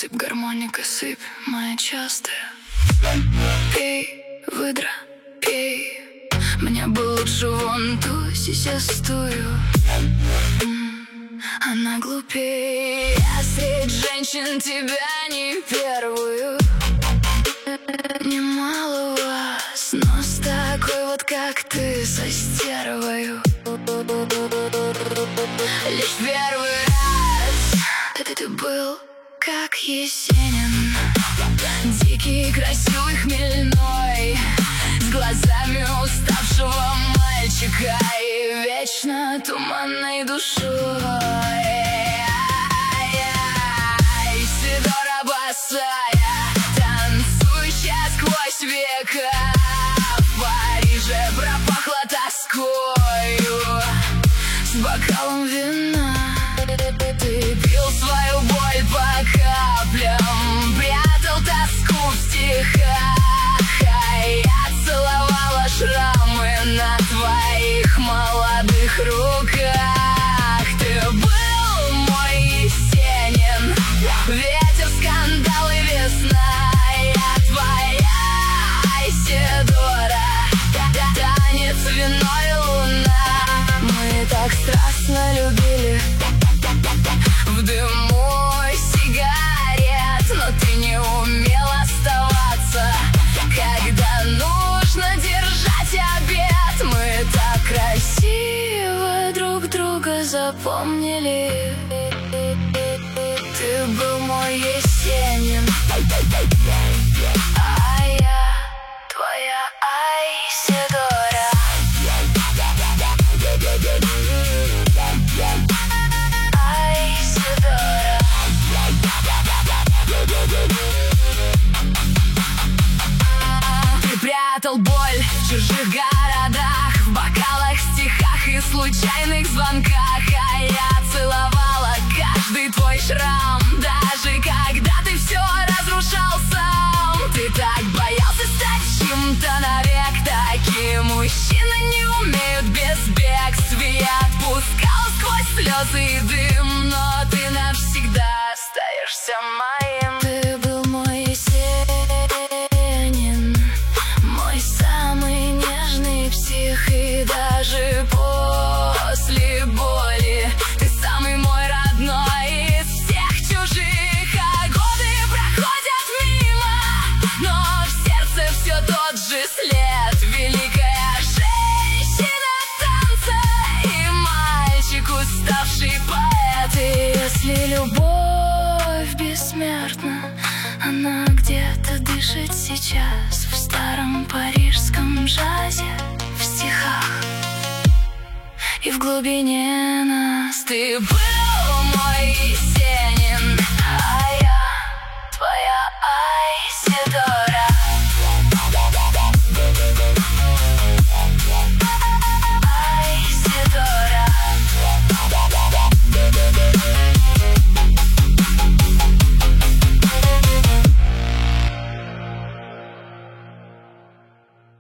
Сыпь, гармоника, сыпь, моя частая. Пей, выдра, пей. Мне бы лучше вон ту, сейчас тую. Она глупее. Я среди женщин тебя не первую. Немало вас, но с такой вот, как ты, со стервою. Лишь первый раз ты был как Есенин, дикий, красивый, хмельной, с глазами уставшего мальчика и вечно туманной душой. Сидора босая, танцующая сквозь века, в Париже пропахло тоскою. С бокалом вина ты пил свою боль по каплям, прятал тоску в стихах, а я целовала шрамы на твоих молодых руках. Ты был мой Есенин, ветер, скандал и весна. Я твоя Айседора, танец, вино и луна. Мы так страстно любили в дыму сигарет, но ты не умел оставаться, когда нужно держать обед. Мы так красиво друг друга запомнили. Ты был мой Есенин, а я твоя Айседора. Ты прятал боль в чужих городах, в бокалах, стихах и случайных звонках, а я целовала каждый твой шрам, даже когда ты все разрушал сам. Ты так боялся стать чьим-то навек, такие мужчины не умеют без бегств. Я отпускал сквозь слезы и дым, но ты навсегда остаешься моим. Ты был мой Есенин, мой самый нежный псих, и даже после боли ты самый мой родной из всех чужих. А годы проходят мимо, но в сердце все тот же след. Великая женщина танца и мальчик, уставший поэт. И если любовь бессмертна, она где-то дышит сейчас в старом парижском джазе, в стихах и в глубине нас. Ты был мой